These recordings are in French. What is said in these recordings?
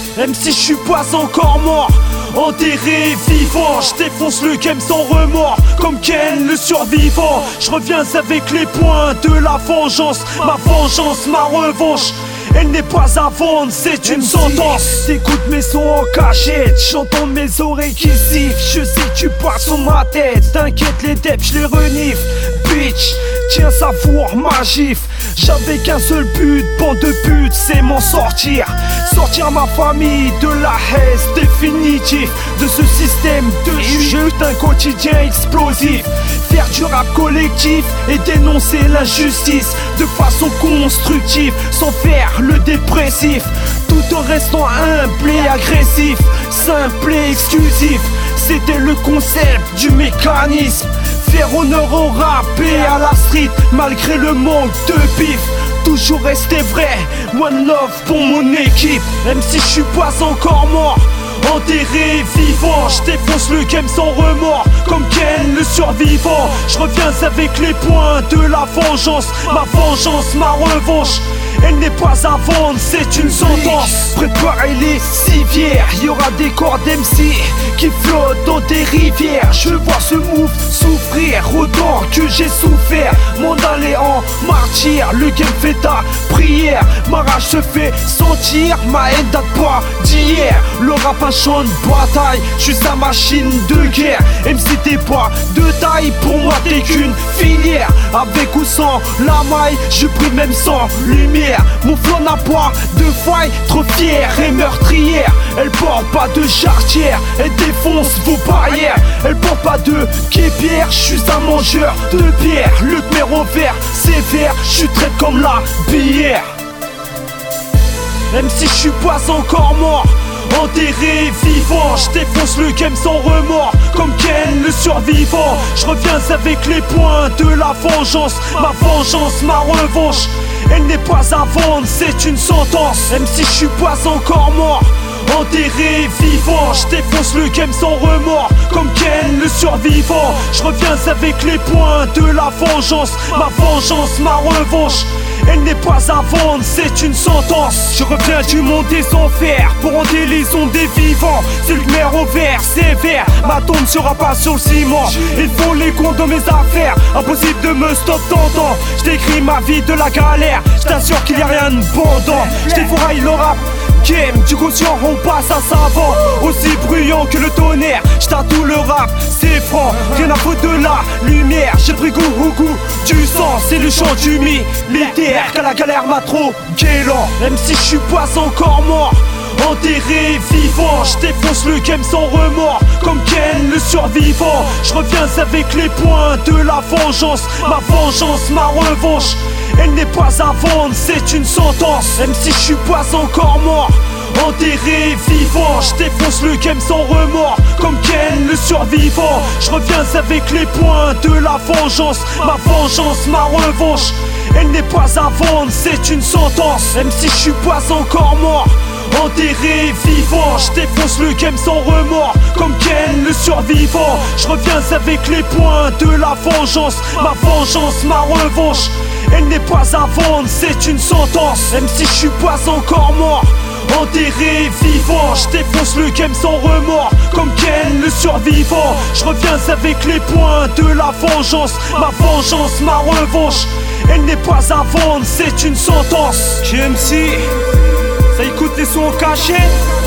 Même si je suis pas encore mort, enterré vivant, je défonce le game sans remords, comme Ken le survivant. Je reviens avec les points de la vengeance, ma revanche. Elle n'est pas à vendre, c'est une sentence. T'écoutes mes sons en cachette, j'entends mes oreilles qui sifflent. Je sais que tu passes sur ma tête, t'inquiète les deps, je les renifle. Bitch, tiens savoure ma gifle. J'avais qu'un seul but, bande de putes, c'est m'en sortir. Sortir ma famille de la haine définitive, de ce système de jeu d'un quotidien explosif. Faire du rap collectif et dénoncer l'injustice de façon constructive, sans faire le dépressif, tout en restant humble et agressif, simple et exclusif. C'était le concept du mécanisme. Faire honneur au rap et à la street, malgré le manque de bif. Toujours rester vrai, one love pour mon équipe. Même si je suis pas encore mort, enterré vivant, je défonce le game sans remords, comme Ken le survivant. Je reviens avec les points de la vengeance, ma revanche. Elle n'est pas à vendre, c'est une sentence. Préparez les civières, y'aura des corps d'MC qui flottent dans des rivières. Je vois ce move souffrir autant que j'ai souffert. M'en aller en martyr, le game fait ta prière. Ma rage se fait sentir, ma haine date pas d'hier. Le rap un champ de bataille, je suis sa machine de guerre. MC t'es pas de taille, pour moi t'es qu'une filière. Avec ou sans la maille, je brille même sans lumière. Mon flow n'a pas de faille, trop fière et meurtrière. Elle porte pas de jarretière, elle défonce vos barrières. Elle porte pas de guépière, je suis un mangeur de bière. Le numéro vert, sévère, je suis traite comme la bière. Même si je suis pas encore mort, enterré vivant, je défonce le game sans remords, comme Ken le survivant. Je reviens avec les points de la vengeance, ma revanche. Elle n'est pas à vendre, c'est une sentence. Même si je suis pas encore mort, enterré vivant, je défonce le game sans remords, comme Ken le survivant. Je reviens avec les points de la vengeance, ma revanche. Elle n'est pas à vendre, c'est une sentence. Je reviens du monde des enfers pour render les ondes des vivants. C'est le numéro vert, sévère, ma tombe sera pas sur le ciment. Ils font les comptes dans mes affaires, impossible de me stop t'entends. Je décris ma vie de la galère, je t'assure qu'il y a rien de bandant. Je défouraille le rap game, du conscient on passe à savant. Aussi bruyant que le tonnerre, j'tatoue le rap, c'est franc. Rien à foutre de la lumière, j'ai pris goût au goût du sang. C'est le chant du militaire, quand la galère m'a trop guélant. Même si je suis pas encore mort, enterré vivant, je défonce le game sans remords, comme Ken le survivant. Je reviens avec les points de la vengeance, ma revanche. Elle n'est pas à vendre, c'est une sentence. Même si je suis pas encore mort, enterré vivant, je défonce le game sans remords, comme Ken le survivant. Je reviens avec les points de la vengeance, ma revanche. Elle n'est pas à vendre, c'est une sentence. Même si je suis pas encore mort, enterré vivant, je défonce le game sans remords, comme Ken le survivant. Je reviens avec les points de la vengeance, ma revanche. Elle n'est pas à vendre, c'est une sentence. Même si je suis pas encore mort, enterré vivant, je défonce le game sans remords, comme Ken le survivant. Je reviens avec les points de la vengeance, ma revanche. Elle n'est pas à vendre, c'est une sentence. KMC, ça écoute les sons en cachette.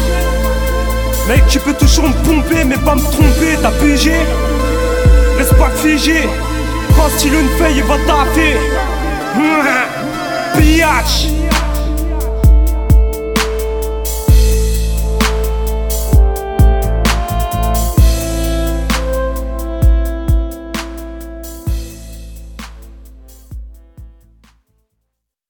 Mec, tu peux toujours me pomper mais pas me tromper, t'as pigé. Reste pas figé, prends style une feuille et va taffer. Biatch.